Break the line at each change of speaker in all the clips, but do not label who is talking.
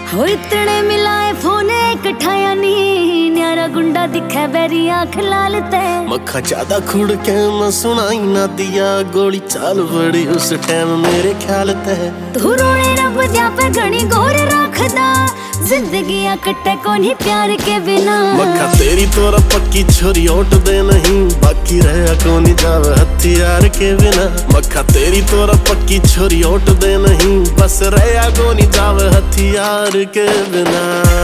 हो इतने मिलाए फोन कठाया नी न्यारा गुंडा दिखे बेरी आँख लाल ते
मक्खा ज्यादा खुड़ के मैं सुनाई ना दिया गोली चाल बड़ी उस टाइम मेरे ख्याल ते
तू रोने रब दिया पे घनी गौर रखदा जिंदगी कट्टे को नहीं प्यार के बिना
मक्खा तेरी तोरा पक्की छोरी ओट दे नहीं बाकी रहा को नहीं जावे हथियार के बिना मक्खा तेरी तोरा पक्की छोरी ओट दे नहीं बस रहा को नहीं जावे हथियार के बिना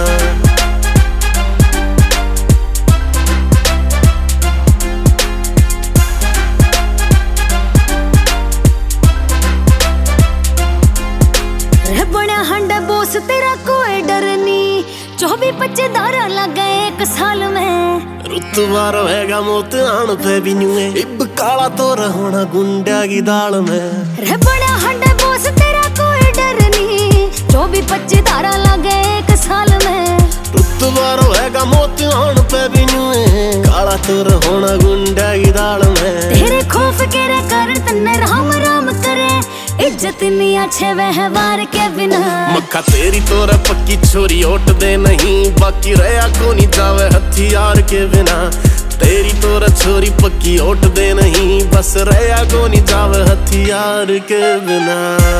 बड़ा हंडा बोस तेरा कोई डर नहीं 24-25 धारा लग गए एक साल में
रुतवा रहेगा मौत आन पे भी न्यूए इब काला तो रहना गुंडा की दाल में
रे बड़ा हंडा बोस तेरा कोई डर नहीं 24-25 धारा लग गए एक साल में
रुतवा रहेगा मौत आन पे भी न्यूए काला तो रहना गुंडा की दाल में
तेरे खौफ के रे कारण तन्ने राम राम करे इज्जत नहीं अच्छे व्यवहार के बिना
मक्खा तेरी तोरा पक्की छोरी ओट दे नहीं बाकी रहा को नहीं जावे हथियार के बिना तेरी तोरा छोरी पक्की ओट दे नहीं बस रहा को नहीं जावे हथियार के बिना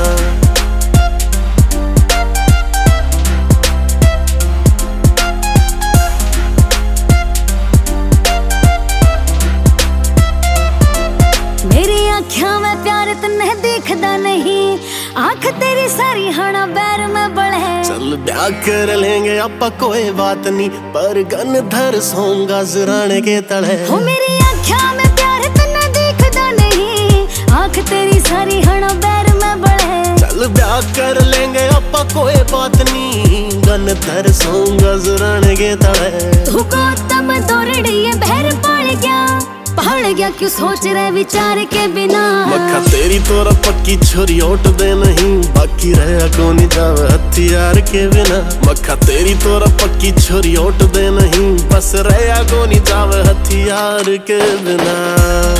मेरी आँखों में प्यार तन्ने देखदा नहीं आँख तेरी सारी हना बैर में बड़े
चल ब्याह कर लेंगे आपा कोई बात नहीं पर गन धर सोंगा जराने के तले
हो मेरी आँखों में प्यार तन्ने देखदा नहीं आँख तेरी सारी हना बैर में बड़े
चल ब्याह कर लेंगे आपा कोई बात नहीं गन धर सोंगा जराने के तले
तू को तब दौड़ड़ी ये बहर पड़ गया क्यों सोच रहे विचार के बिना
मक्खा तेरी तोरा पक्की छोरी ओट दे नहीं बाकी रहा को नहीं जावे हथियार के बिना मक्खा तेरी तोरा पक्की छोरी ओट दे नहीं बस रहा को नहीं जावे हथियार के बिना।